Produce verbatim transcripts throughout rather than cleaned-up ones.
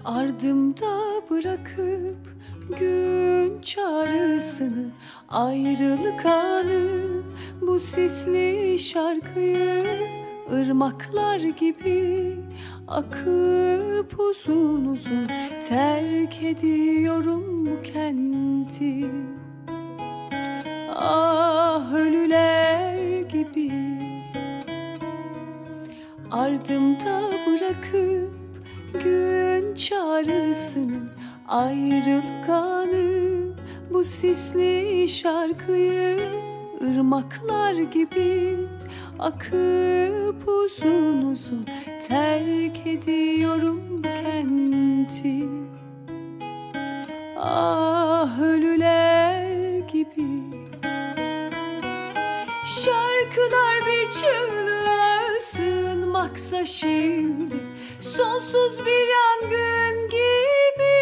Ardımda bırakıp gün çağrısını, ayrılık anı, bu sisli şarkıyı ırmaklar gibi akıp uzun uzun terk ediyorum bu kenti. Ah, ölüler gibi ardımda bırakıp gün çağrısını, ayrılık anı, bu sisli şarkıyı ırmaklar gibi akıp uzun uzun terk ediyorum bu kenti. Ah, ölüler gibi şarkılar bir çığlığa sığınmaksa şimdi, sonsuz bir yangın gibi.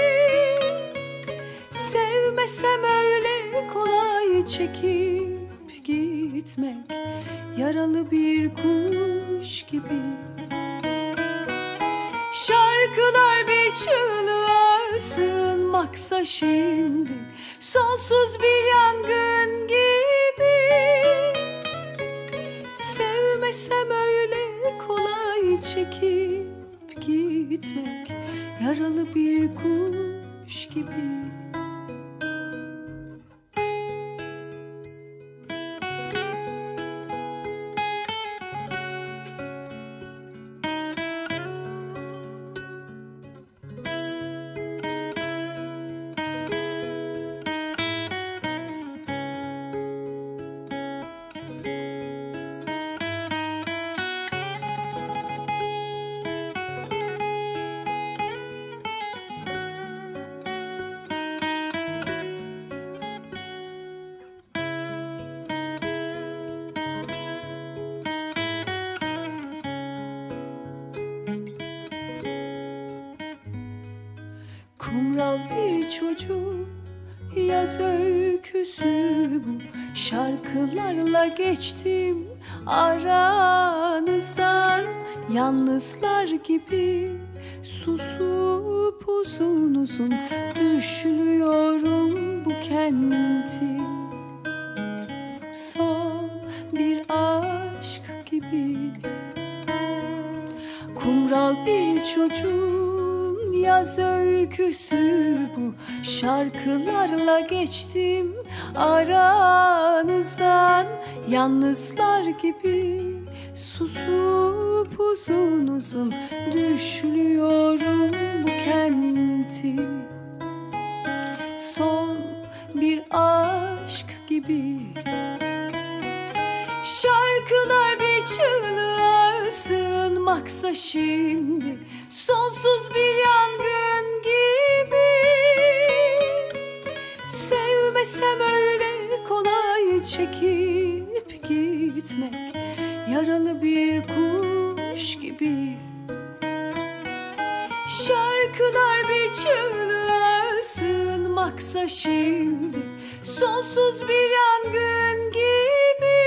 Sevmesem öyle kolay çekip gitmek, yaralı bir kuş gibi. Şarkılar bir çığlığa sığınmaksa şimdi, sonsuz bir yangın gibi. Sevmesem öyle kolay çekip gitmek, yaralı bir kuş gibi. Kumral bir çocuk, yaz öyküsü bu. Şarkılarla geçtim aranızdan, yalnızlar gibi susup uzun uzun düşünüyorum bu kenti. Son bir aşk gibi, kumral bir çocuk, yaz öyküsü bu. Şarkılarla geçtim aranızdan, yalnızlar gibi susup uzun uzun düşünüyorum bu kenti. Son bir aşk gibi şarkılar bir çığlığa sığınmaksa şimdi, sonsuz bir yangın gibi. Sevmesem öyle kolay çekip gitmek, yaralı bir kuş gibi. Şarkılar bir çığlığa sığınmaksa şimdi, sonsuz bir yangın gibi.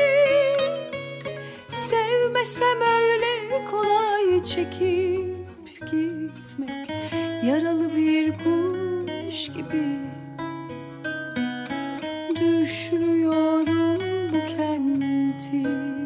Sevmesem öyle kolay çekip gitmek, yaralı bir kuş gibi. Düşünüyorum bu kenti.